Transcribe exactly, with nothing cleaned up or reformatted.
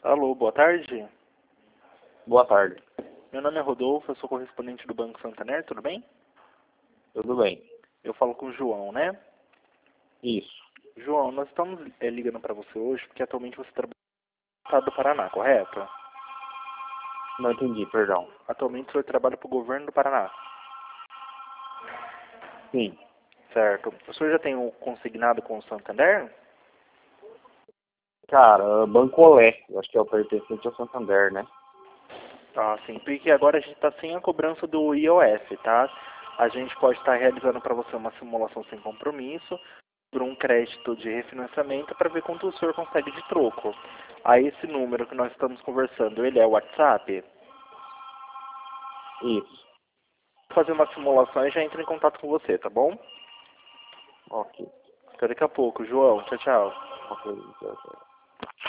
Alô, boa tarde. Boa tarde. Meu nome é Rodolfo, eu sou correspondente do Banco Santander, tudo bem? Tudo bem? Eu falo com o João, né? Isso. João, nós estamos é, ligando para você hoje porque atualmente você trabalha no estado do Paraná, correto? Não entendi, perdão. Atualmente o senhor trabalha para o governo do Paraná. Sim. Certo. O senhor já tem o consignado com o Santander? Cara, Bancolé, eu acho que é o pertencente ao Santander, né? Ah, sim, porque agora a gente está sem a cobrança do I O F, tá? A gente pode estar realizando para você uma simulação sem compromisso, por um crédito de refinanciamento para ver quanto o senhor consegue de troco. Aí esse número que nós estamos conversando, ele é o WhatsApp? Isso. Vou fazer uma simulação e já entro em contato com você, tá bom? Ok. Até daqui a pouco, João. Tchau, tchau. Ok, tchau, tchau.